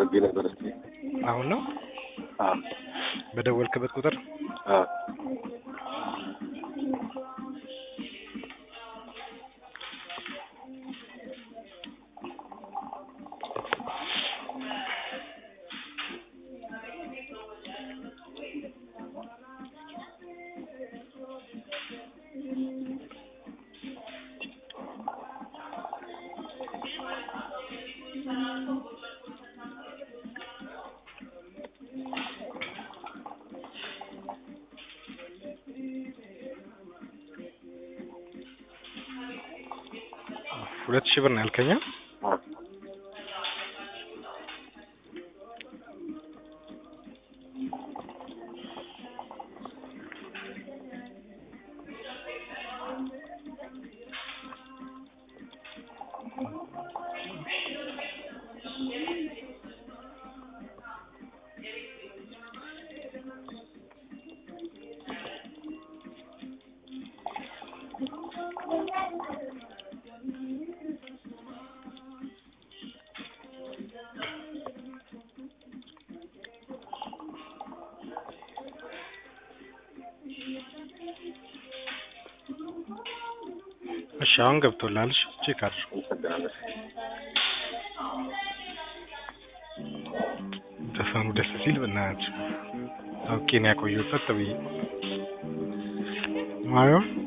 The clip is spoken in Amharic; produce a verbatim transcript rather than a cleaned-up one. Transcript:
አድርጌ ነበር እስቲ አሁን ነው አዎ በደወልክበት ቁጥር አዎ ሁለት ሺህ ብር ነው ያልከኛ እሺ አሁን ገብቶላል እሺ ቼክ አድርግ ተፈኑ ደስ ሲል በእናትህ ኦኬ ነው ያቆየው ፈጥ ብዬ ማየው